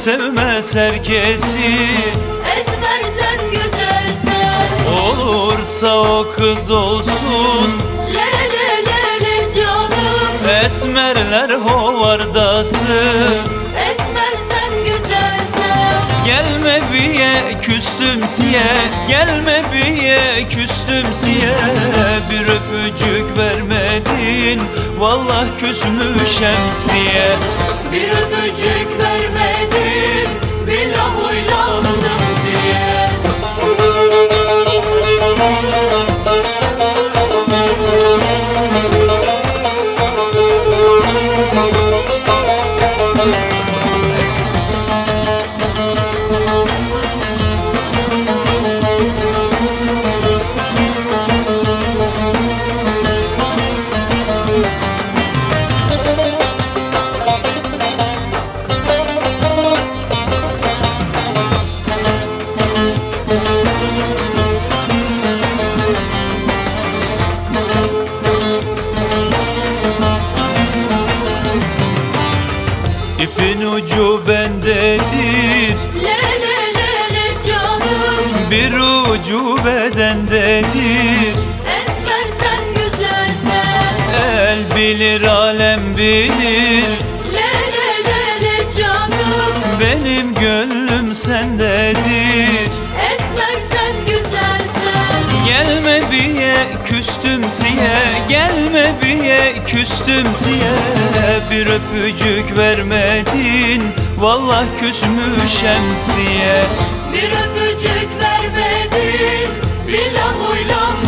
sevmez herkesi. Esmer sen güzelsen, Olursa o kız olsun. le le le le canım. Esmerler hovardası. Esmer sen güzelsen, Gelme biye küstüm siye, gelme biye küstüm siye. Bir öpücük vermedin, vallah küsmüşem siye. bir öpücük vermedin, billah huylandım siye. İpin ucu bendedir, Le le le le canım. bir ucu bedendedir. Esmer sen güzelsen, El bilir alem bilir, le le le le canım. benim gönlüm sendedir. Esmer sen güzelsen, Gelme biye küstüm siye, gelme biye küstüm siye. Bir öpücük vermedin, vallah küsmüşem siye. bir öpücük vermedin, billah huylandım